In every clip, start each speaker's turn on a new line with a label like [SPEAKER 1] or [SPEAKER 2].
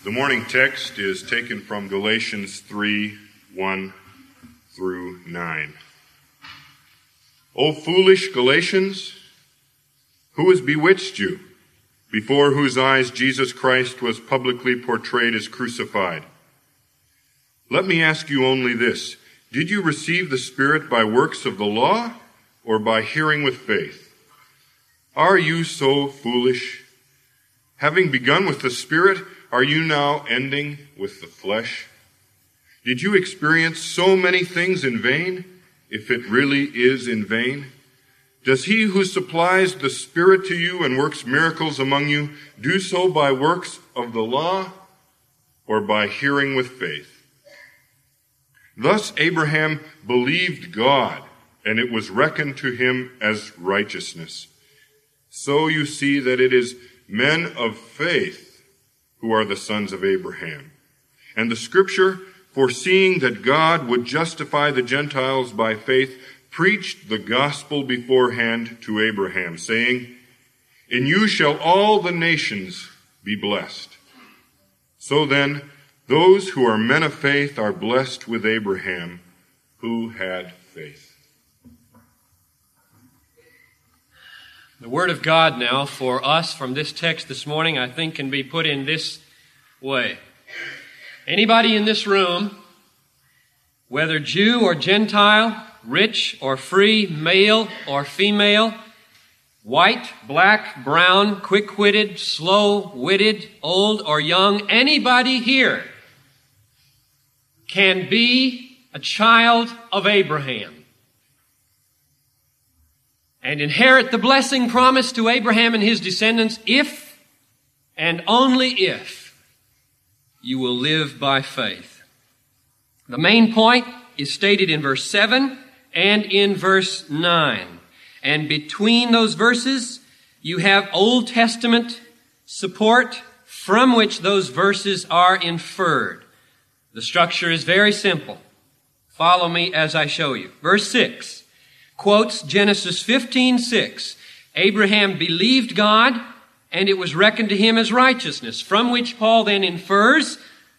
[SPEAKER 1] The morning text is taken from Galatians 3:1 through 9. O foolish Galatians, who has bewitched you, before whose eyes Jesus Christ was publicly portrayed as crucified? Let me ask you only this: did you receive the Spirit by works of the law or by hearing with faith? Are you so foolish? Having begun with the Spirit, are you now ending with the flesh? Did you experience so many things in vain, if it really is in vain? Does he who supplies the Spirit to you and works miracles among you do so by works of the law or by hearing with faith? Thus Abraham believed God, and it was reckoned to him as righteousness. So you see that it is men of faith who are the sons of Abraham. And the Scripture, foreseeing that God would justify the Gentiles by faith, preached the gospel beforehand to Abraham, saying, "In you shall all the nations be blessed." So then, those who are men of faith are blessed with Abraham, who had faith.
[SPEAKER 2] The Word of God now for us from this text this morning, I think, can be put in this way. Anybody in this room, whether Jew or Gentile, rich or free, male or female, white, black, brown, quick-witted, slow-witted, old or young, anybody here can be a child of Abraham and inherit the blessing promised to Abraham and his descendants if and only if you will live by faith. The main point is stated in verse 7 and in verse 9. And between those verses, you have Old Testament support from which those verses are inferred. The structure is very simple. Follow me as I show you. Verse 6 quotes Genesis 15:6. Abraham believed God, and it was reckoned to him as righteousness, from which Paul then infers,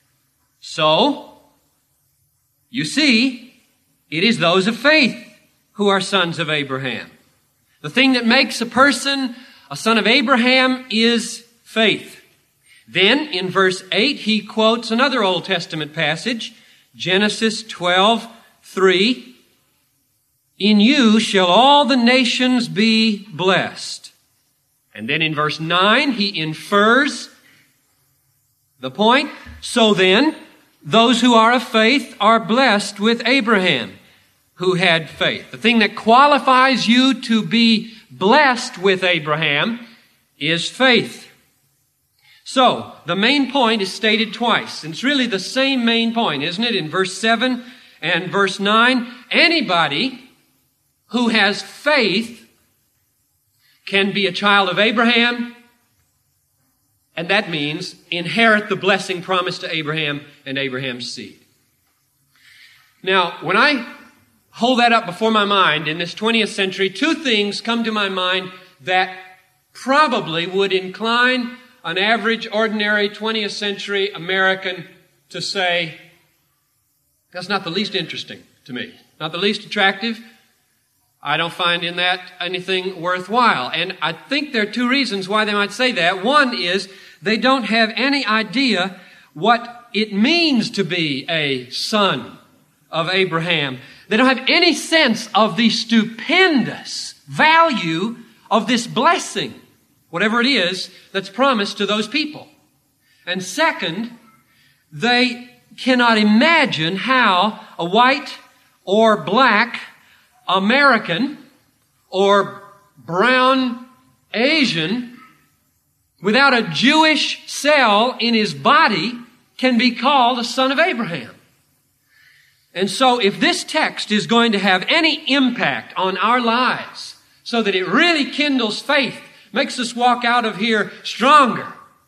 [SPEAKER 2] so, you see, it is those of faith who are sons of Abraham. The thing that makes a person a son of Abraham is faith. Then, in verse 8, he quotes another Old Testament passage, Genesis 12:3. In you shall all the nations be blessed. And then in verse 9, he infers the point. So then, those who are of faith are blessed with Abraham, who had faith. The thing that qualifies you to be blessed with Abraham is faith. So, the main point is stated twice. And it's really the same main point, isn't it? In verse 7 and verse 9, anybody who has faith can be a child of Abraham, and that means inherit the blessing promised to Abraham and Abraham's seed. Now, when I hold that up before my mind in this 20th century, two things come to my mind that probably would incline an average, ordinary 20th century American to say, that's not the least interesting to me, not the least attractive. I don't find in that anything worthwhile. And I think there are two reasons why they might say that. One is they don't have any idea what it means to be a son of Abraham. They don't have any sense of the stupendous value of this blessing, whatever it is that's promised to those people. And second, they cannot imagine how a white or black American or brown Asian without a Jewish cell in his body can be called a son of Abraham. And so if this text is going to have any impact on our lives so that it really kindles faith, makes us walk out of here stronger,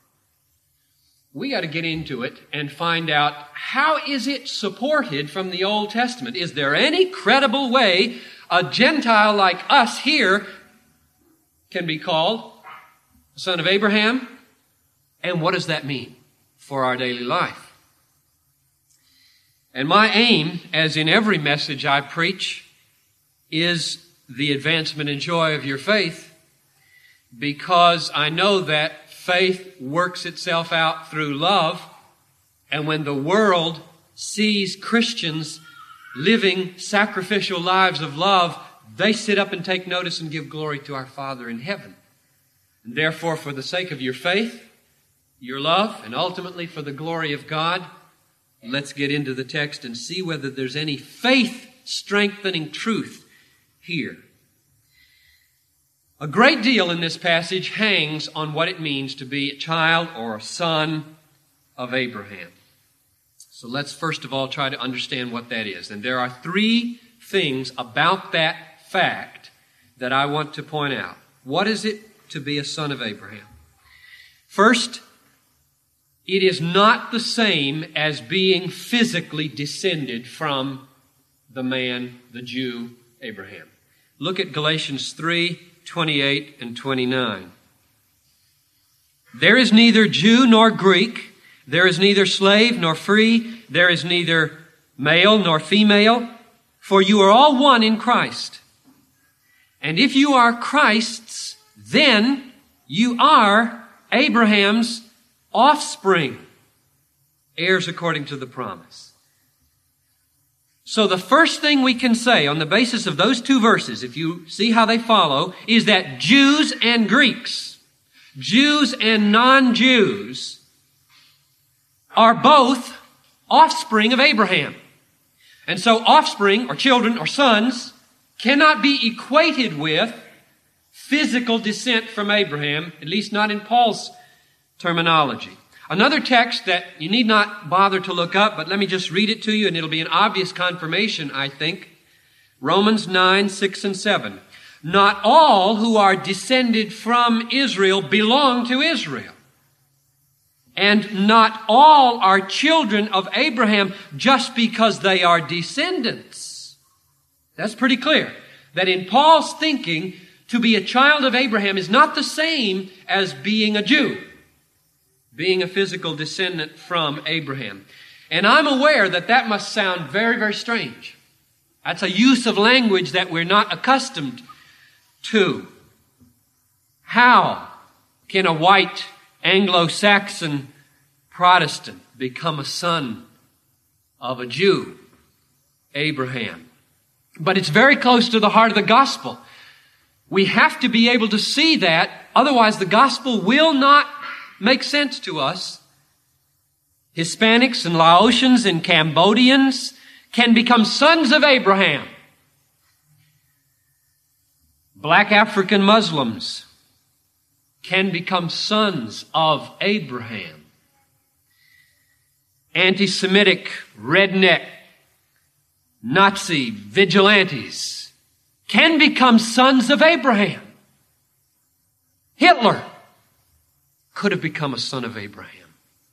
[SPEAKER 2] we got to get into it and find out, how is it supported from the Old Testament? Is there any credible way a Gentile like us here can be called a son of Abraham? And what does that mean? for our daily life. And my aim, as in every message I preach, is the advancement and joy of your faith, because I know that faith works itself out through love, and when the world sees Christians living sacrificial lives of love, they sit up and take notice and give glory to our Father in heaven. And therefore, for the sake of your faith, your love, and ultimately for the glory of God, let's get into the text and see whether there's any faith-strengthening truth here. A great deal in this passage hangs on what it means to be a child or a son of Abraham. So let's first of all try to understand what that is. And there are three things about that fact that I want to point out. What is it to be a son of Abraham? First, it is not the same as being physically descended from the man, the Jew, Abraham. Look at Galatians 3:28 and 29. There is neither Jew nor Greek, there is neither slave nor free, there is neither male nor female, for you are all one in Christ. And if you are Christ's, then you are Abraham's offspring, heirs according to the promise. So the first thing we can say on the basis of those two verses, if you see how they follow, is that Jews and Greeks, Jews and non-Jews, are both offspring of Abraham. And so offspring, or children, or sons, cannot be equated with physical descent from Abraham, at least not in Paul's terminology. Another text that you need not bother to look up, but let me just read it to you, and it'll be an obvious confirmation, I think. Romans 9:6 and 7. Not all who are descended from Israel belong to Israel. And not all are children of Abraham just because they are descendants. That's pretty clear. That in Paul's thinking, to be a child of Abraham is not the same as being a Jew, being a physical descendant from Abraham. And I'm aware that that must sound very, very strange. That's a use of language that we're not accustomed to. How can a white Anglo-Saxon Protestant become a son of a Jew, Abraham? But it's very close to the heart of the gospel. We have to be able to see that, otherwise the gospel will not make sense to us. Hispanics and Laotians and Cambodians can become sons of Abraham. Black African Muslims can become sons of Abraham. Anti-Semitic, redneck, Nazi vigilantes can become sons of Abraham. Hitler could have become a son of Abraham.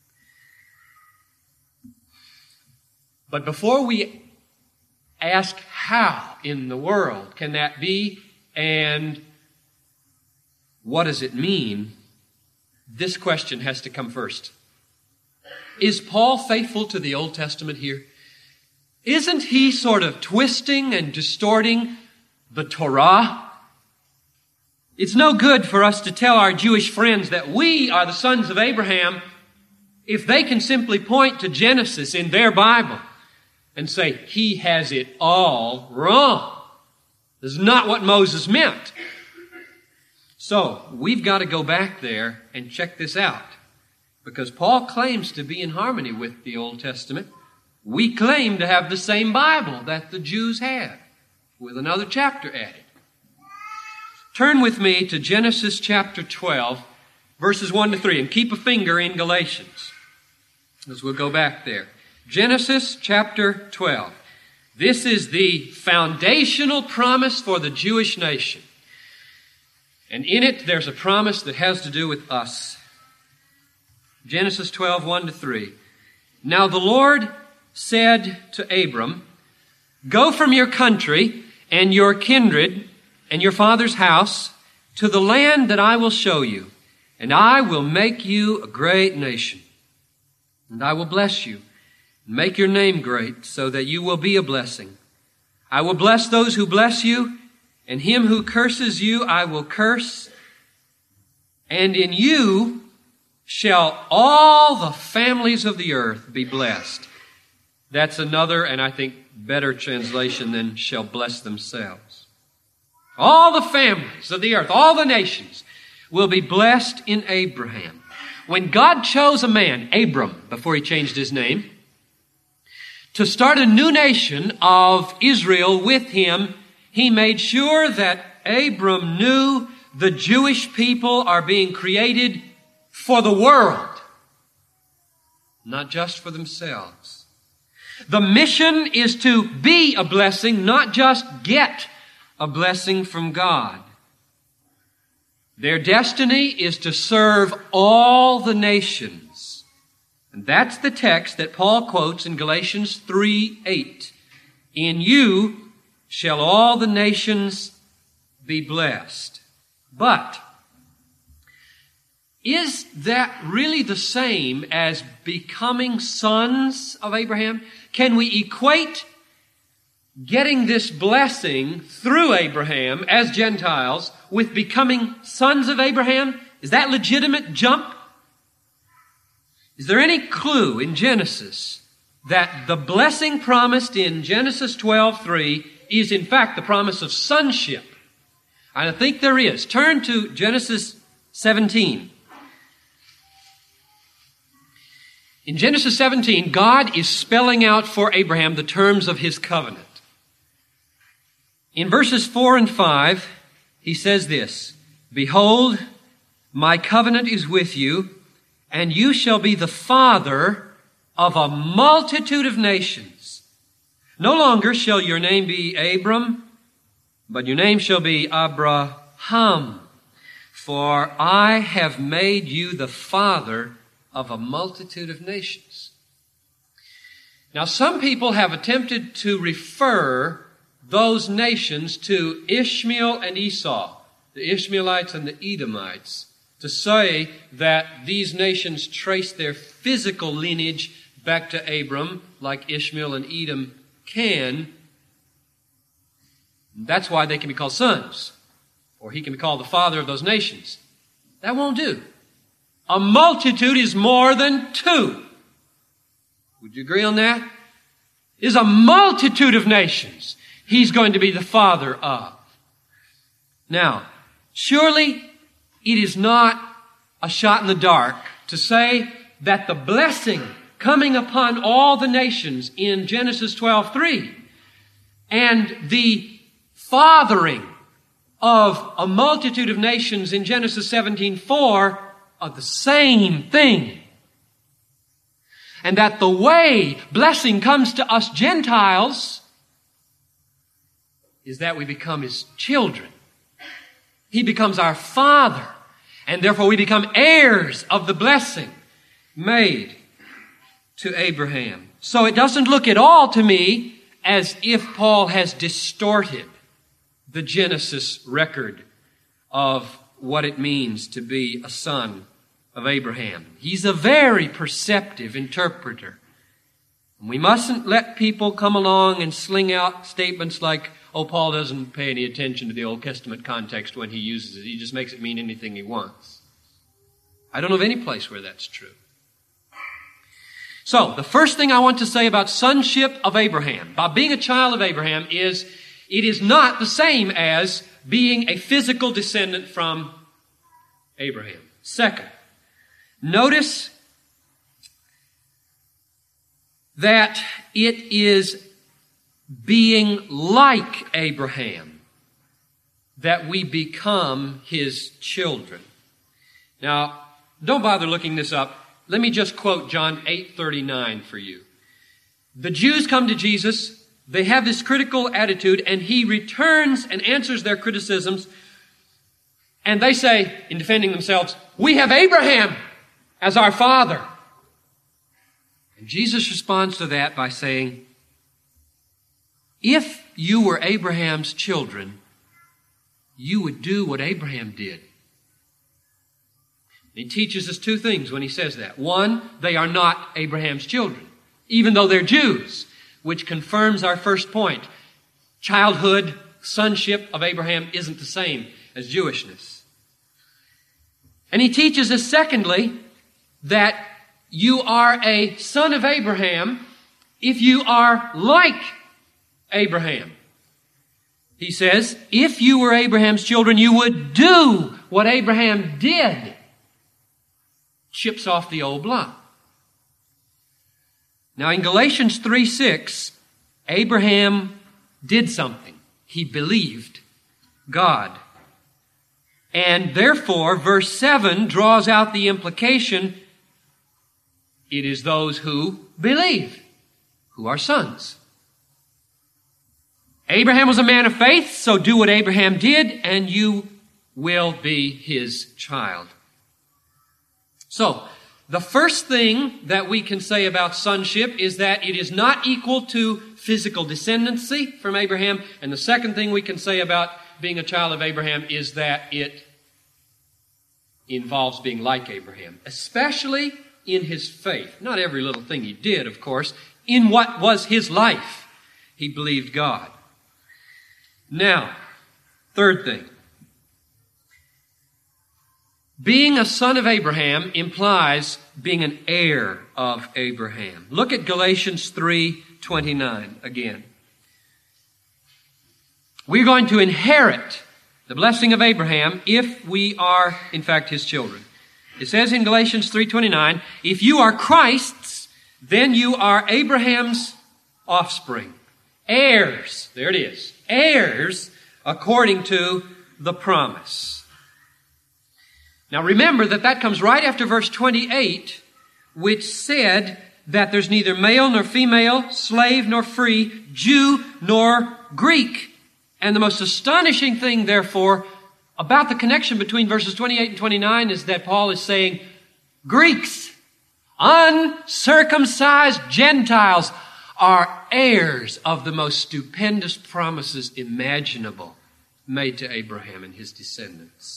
[SPEAKER 2] But before we ask how in the world can that be and what does it mean, this question has to come first. Is Paul faithful to the Old Testament here? Isn't he sort of twisting and distorting the Torah? It's no good for us to tell our Jewish friends that we are the sons of Abraham if they can simply point to Genesis in their Bible and say, he has it all wrong. This is not what Moses meant. So, we've got to go back there and check this out. Because Paul claims to be in harmony with the Old Testament. We claim to have the same Bible that the Jews had, with another chapter added. Turn with me to Genesis chapter 12, verses 1 to 3, and keep a finger in Galatians, as we'll go back there. Genesis chapter 12. This is the foundational promise for the Jewish nation. And in it, there's a promise that has to do with us. Genesis 12, 1 to 3. Now the Lord said to Abram, go from your country and your kindred and your father's house to the land that I will show you, and I will make you a great nation. And I will bless you, and make your name great, so that you will be a blessing. I will bless those who bless you, and him who curses you I will curse. And in you shall all the families of the earth be blessed. That's another, and I think better translation than shall bless themselves. All the families of the earth, all the nations, will be blessed in Abraham. When God chose a man, Abram, before he changed his name, to start a new nation of Israel with him, he made sure that Abram knew the Jewish people are being created for the world, not just for themselves. The mission is to be a blessing, not just get a blessing from God. Their destiny is to serve all the nations. And that's the text that Paul quotes in Galatians 3:8. In you shall all the nations be blessed. But is that really the same as becoming sons of Abraham? Can we equate getting this blessing through Abraham as Gentiles with becoming sons of Abraham? Is that legitimate jump? Is there any clue in Genesis that the blessing promised in Genesis 12:3 is in fact the promise of sonship? I think there is. Turn to Genesis 17. In Genesis 17, God is spelling out for Abraham the terms of his covenant. In verses 4 and 5, he says this, Behold, my covenant is with you, and you shall be the father of a multitude of nations. No longer shall your name be Abram, but your name shall be Abraham, for I have made you the father of a multitude of nations. Now, some people have attempted to refer those nations to Ishmael and Esau, the Ishmaelites and the Edomites, to say that these nations trace their physical lineage back to Abram, like Ishmael and Edom can. That's why they can be called sons, or he can be called the father of those nations. That won't do. A multitude is more than two. Would you agree on that? Is a multitude of nations he's going to be the father of. Now, surely it is not a shot in the dark to say that the blessing coming upon all the nations in Genesis 12:3 and the fathering of a multitude of nations in Genesis 17:4 are the same thing. And that the way blessing comes to us Gentiles is that we become his children. He becomes our father, and therefore we become heirs of the blessing made to Abraham. So it doesn't look at all to me as if Paul has distorted the Genesis record of what it means to be a son of Abraham. He's a very perceptive interpreter. And we mustn't let people come along and sling out statements like, oh, Paul doesn't pay any attention to the Old Testament context when he uses it. He just makes it mean anything he wants. I don't know of any place where that's true. So, the first thing I want to say about sonship of Abraham, by being a child of Abraham, is it is not the same as being a physical descendant from Abraham. Second, notice that it is being like Abraham that we become his children. Now, don't bother looking this up. Let me just quote John 8:39 for you. The Jews come to Jesus. They have this critical attitude, and he returns and answers their criticisms. And they say, in defending themselves, we have Abraham as our father. And Jesus responds to that by saying, if you were Abraham's children, you would do what Abraham did. He teaches us two things when he says that. One, they are not Abraham's children, even though they're Jews, which confirms our first point. Childhood, sonship of Abraham isn't the same as Jewishness. And he teaches us, secondly, that you are a son of Abraham if you are like Abraham. He says, if you were Abraham's children, you would do what Abraham did. Chips off the old block. Now in Galatians 3:6, Abraham did something. He believed God. And therefore, verse 7 draws out the implication, it is those who believe who are sons. Abraham was a man of faith, so do what Abraham did, and you will be his child. So, the first thing that we can say about sonship is that it is not equal to physical descendancy from Abraham. And the second thing we can say about being a child of Abraham is that it involves being like Abraham, especially in his faith. Not every little thing he did, of course. In what was his life, he believed God. Now, third thing. Being a son of Abraham implies being an heir of Abraham. Look at Galatians 3:29 again. We're going to inherit the blessing of Abraham if we are, in fact, his children. It says in Galatians 3:29, if you are Christ's, then you are Abraham's offspring. Heirs, there it is, heirs according to the promise. Now remember that comes right after verse 28, which said that there's neither male nor female, slave nor free, Jew nor Greek. And the most astonishing thing, therefore, about the connection between verses 28 and 29 is that Paul is saying, Greeks, uncircumcised Gentiles are heirs of the most stupendous promises imaginable made to Abraham and his descendants.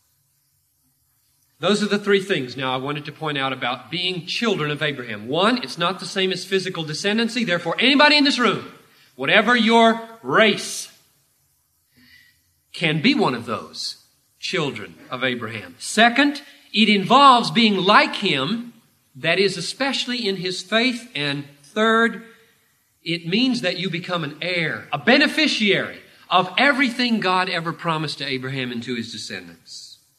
[SPEAKER 2] Those are the three things now I wanted to point out about being children of Abraham. One, it's not the same as physical descendancy. Therefore, anybody in this room, whatever your race, can be one of those children of Abraham. Second, it involves being like him, that is, especially in his faith. And third, it means that you become an heir, a beneficiary of everything God ever promised to Abraham and to his descendants.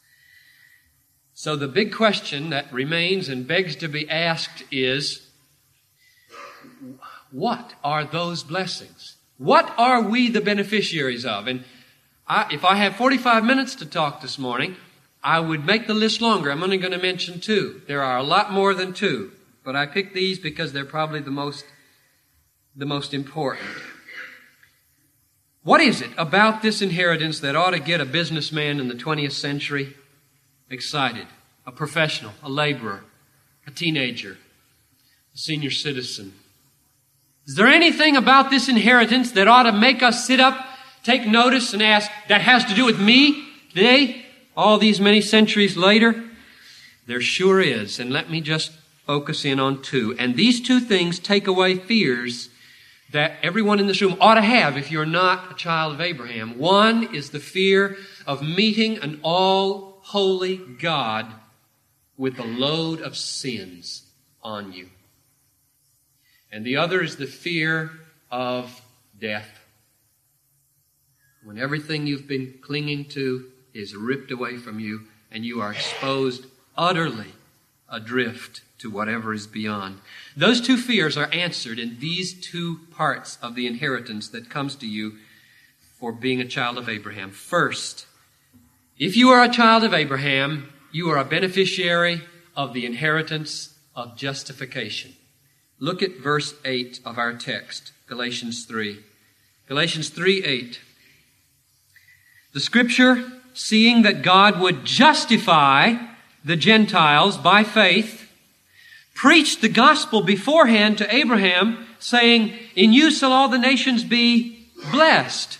[SPEAKER 2] So the big question that remains and begs to be asked is, what are those blessings? What are we the beneficiaries of? And if I have 45 minutes to talk this morning, I would make the list longer. I'm only going to mention two. There are a lot more than two, but I picked these because they're probably the most important. What is it about this inheritance that ought to get a businessman in the 20th century excited? A professional, a laborer, a teenager, a senior citizen. Is there anything about this inheritance that ought to make us sit up, take notice, and ask, that has to do with me today, all these many centuries later? There sure is, and let me just focus in on two. And these two things take away fears that everyone in this room ought to have if you're not a child of Abraham. One is the fear of meeting an all-holy God with a load of sins on you. And the other is the fear of death. When everything you've been clinging to is ripped away from you and you are exposed utterly adrift to whatever is beyond. Those two fears are answered in these two parts of the inheritance that comes to you for being a child of Abraham. First, if you are a child of Abraham, you are a beneficiary of the inheritance of justification. Look at verse 8 of our text, Galatians 3. Galatians 3:8. The Scripture, seeing that God would justify the Gentiles by faith, preached the gospel beforehand to Abraham, saying, in you shall all the nations be blessed.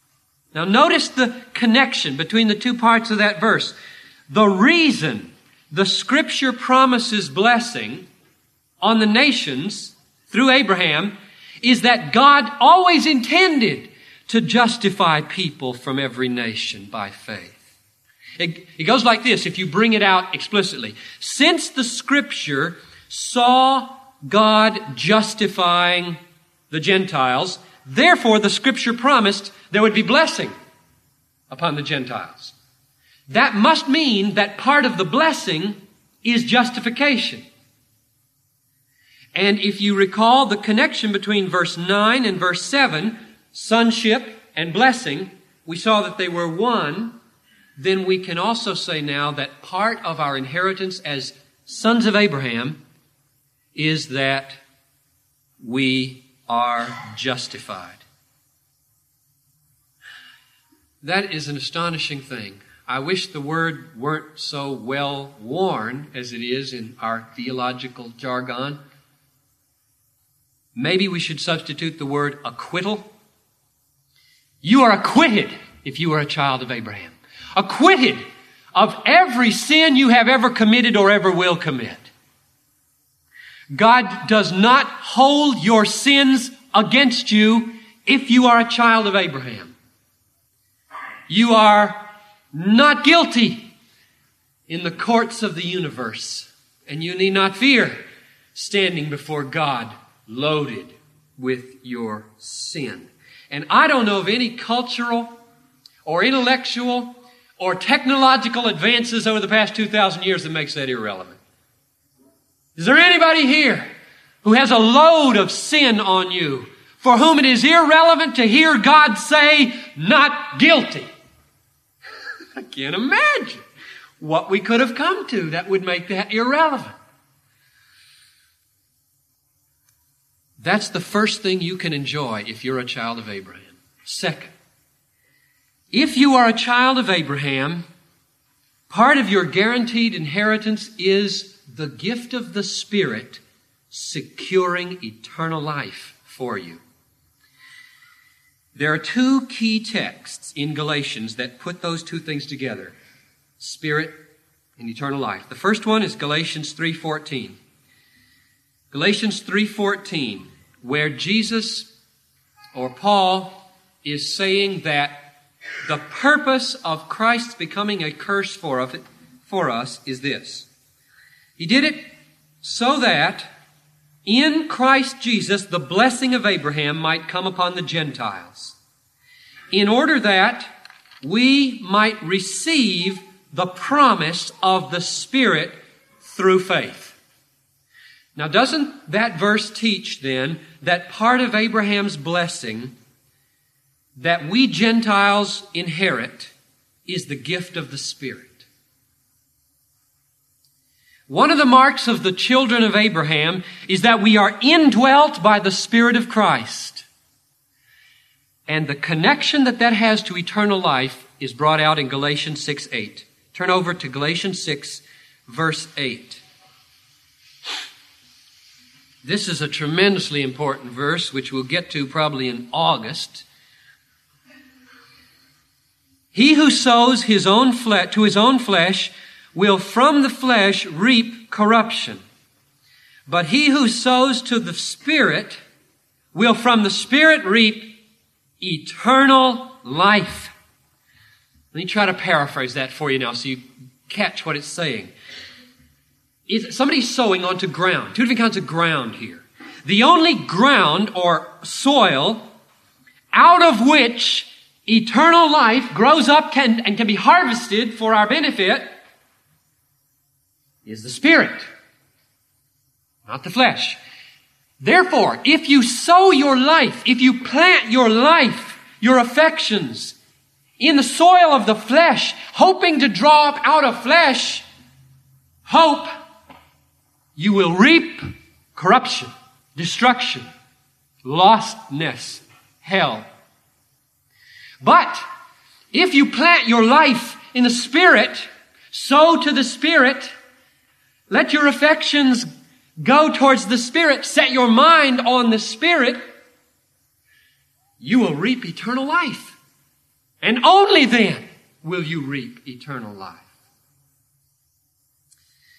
[SPEAKER 2] Now notice the connection between the two parts of that verse. The reason the Scripture promises blessing on the nations through Abraham is that God always intended to justify people from every nation by faith. It goes like this, if you bring it out explicitly. Since the Scripture saw God justifying the Gentiles, therefore the Scripture promised there would be blessing upon the Gentiles. That must mean that part of the blessing is justification. And if you recall the connection between verse 9 and verse 7, sonship and blessing, we saw that they were one, then we can also say now that part of our inheritance as sons of Abraham is that we are justified. That is an astonishing thing. I wish the word weren't so well worn as it is in our theological jargon. Maybe we should substitute the word acquittal. You are acquitted if you are a child of Abraham. Acquitted of every sin you have ever committed or ever will commit. God does not hold your sins against you if you are a child of Abraham. You are not guilty in the courts of the universe, and you need not fear standing before God loaded with your sin. And I don't know of any cultural or intellectual or technological advances over the past 2,000 years that makes that irrelevant. Is there anybody here who has a load of sin on you for whom it is irrelevant to hear God say, not guilty? I can't imagine what we could have come to that would make that irrelevant. That's the first thing you can enjoy if you're a child of Abraham. Second, if you are a child of Abraham, part of your guaranteed inheritance is the gift of the Spirit securing eternal life for you. There are two key texts in Galatians that put those two things together, Spirit and eternal life. The first one is Galatians 3:14. Galatians 3:14, where Jesus or Paul is saying that the purpose of Christ's becoming a curse for us is this. He did it so that in Christ Jesus the blessing of Abraham might come upon the Gentiles, in order that we might receive the promise of the Spirit through faith. Now, doesn't that verse teach then that part of Abraham's blessing that we Gentiles inherit is the gift of the Spirit? One of the marks of the children of Abraham is that we are indwelt by the Spirit of Christ. And the connection that has to eternal life is brought out in Galatians 6:8. Turn over to Galatians 6, verse 8. This is a tremendously important verse, which we'll get to probably in August. He who sows his own to his own flesh will from the flesh reap corruption. But he who sows to the Spirit will from the Spirit reap eternal life. Let me try to paraphrase that for you now so you catch what it's saying. Somebody's sowing onto ground. Two different kinds of ground here. The only ground or soil out of which eternal life grows up and can be harvested for our benefit is the Spirit, not the flesh. Therefore, if you sow your life, if you plant your life, your affections in the soil of the flesh, hoping to draw up out of flesh hope, you will reap corruption, destruction, lostness, hell. But if you plant your life in the Spirit, sow to the Spirit, let your affections go towards the Spirit, set your mind on the Spirit, you will reap eternal life. And only then will you reap eternal life.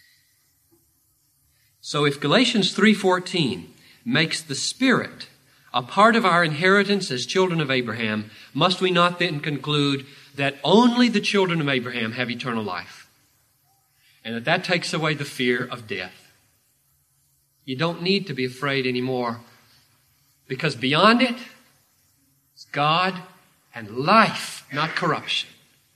[SPEAKER 2] So if Galatians 3:14 makes the Spirit a part of our inheritance as children of Abraham, must we not then conclude that only the children of Abraham have eternal life? And that takes away the fear of death. You don't need to be afraid anymore, because beyond it is God and life, not corruption.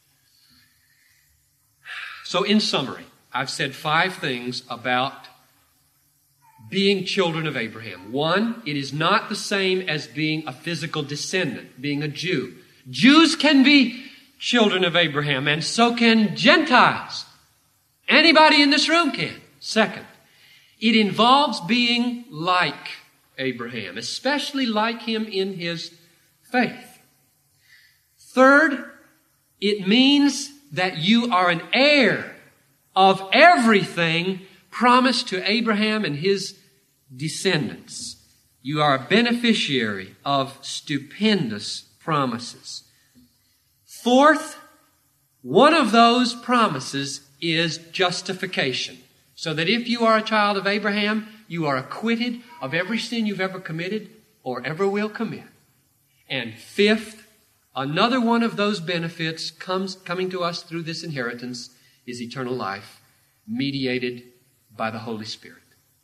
[SPEAKER 2] So in summary, I've said 5 things about being children of Abraham. 1, it is not the same as being a physical descendant, being a Jew. Jews can be children of Abraham, and so can Gentiles. Anybody in this room can. 2nd, it involves being like Abraham, especially like him in his faith. 3rd, it means that you are an heir of everything promised to Abraham and his descendants. You are a beneficiary of stupendous promises. 4th, one of those promises is justification. So that if you are a child of Abraham, you are acquitted of every sin you've ever committed or ever will commit. And 5th, another one of those benefits coming to us through this inheritance is eternal life, mediated by the Holy Spirit.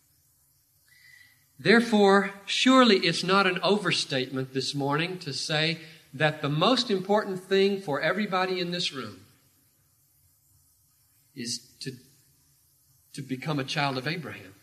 [SPEAKER 2] Therefore, surely it's not an overstatement this morning to say that the most important thing for everybody in this room is to become a child of Abraham.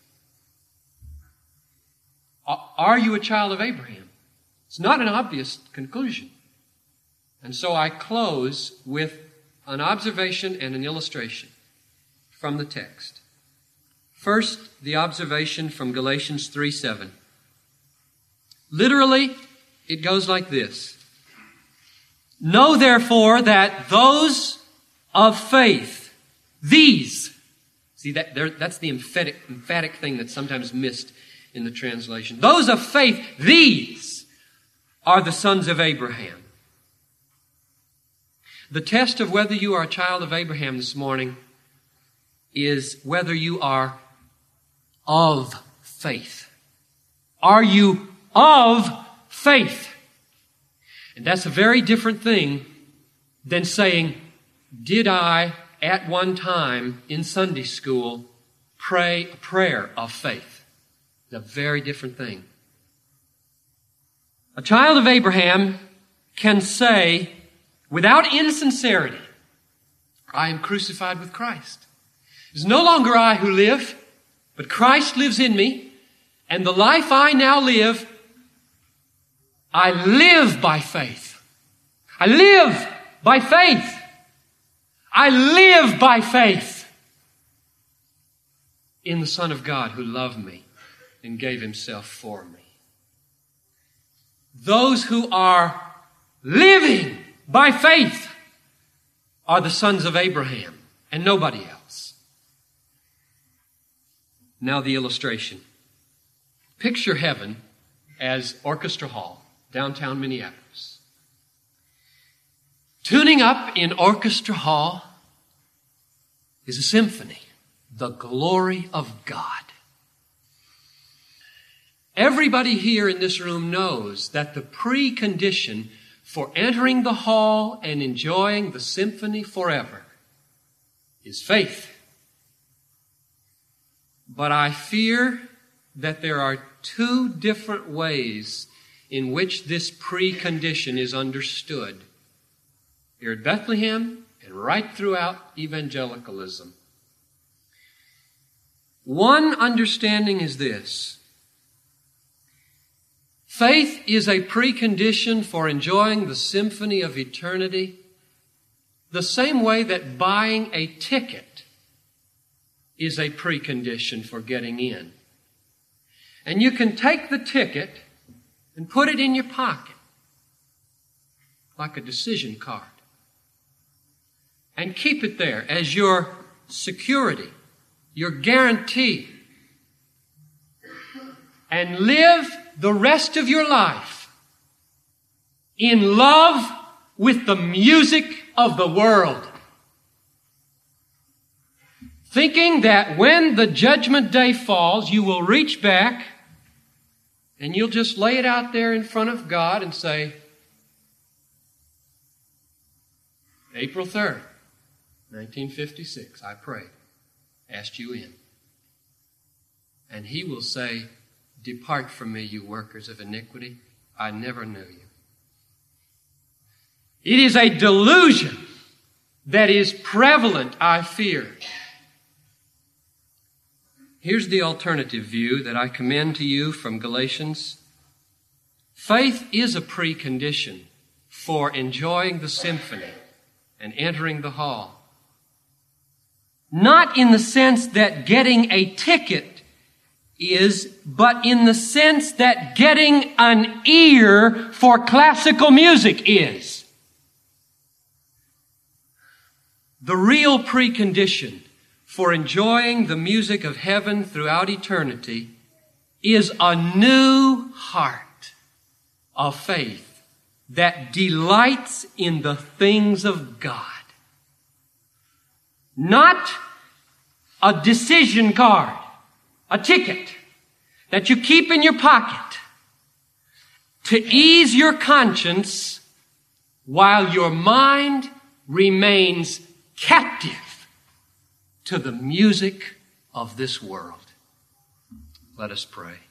[SPEAKER 2] Are you a child of Abraham? It's not an obvious conclusion. And so I close with an observation and an illustration from the text. First, the observation from Galatians 3:7. Literally, it goes like this. Know therefore that those of faith, these, see that's the emphatic thing that's sometimes missed in the translation. Those of faith, these are the sons of Abraham. The test of whether you are a child of Abraham this morning is whether you are of faith. Are you of faith? And that's a very different thing than saying, did I at one time in Sunday school pray a prayer of faith? It's a very different thing. A child of Abraham can say, without insincerity, I am crucified with Christ. It is no longer I who live, but Christ lives in me, and the life I now live, I live by faith. I live by faith. I live by faith in the Son of God who loved me and gave himself for me. Those who are living by faith are the sons of Abraham and nobody else. Now the illustration. Picture heaven as Orchestra Hall, downtown Minneapolis. Tuning up in Orchestra Hall is a symphony, the glory of God. Everybody here in this room knows that the precondition for entering the hall and enjoying the symphony forever is faith. But I fear that there are 2 different ways in which this precondition is understood here at Bethlehem and right throughout evangelicalism. One understanding is this. Faith is a precondition for enjoying the symphony of eternity the same way that buying a ticket is a precondition for getting in. And you can take the ticket and put it in your pocket like a decision card and keep it there as your security, your guarantee, and live the rest of your life in love with the music of the world. thinking that when the judgment day falls, you will reach back and you'll just lay it out there in front of God and say, April 3rd, 1956, I prayed, asked you in. And He will say, depart from me, you workers of iniquity. I never knew you. It is a delusion that is prevalent, I fear. Here's the alternative view that I commend to you from Galatians. Faith is a precondition for enjoying the symphony and entering the hall. Not in the sense that getting a ticket is, but in the sense that getting an ear for classical music is. The real precondition for enjoying the music of heaven throughout eternity is a new heart of faith that delights in the things of God. Not a decision card, a ticket that you keep in your pocket to ease your conscience while your mind remains captive to the music of this world. Let us pray.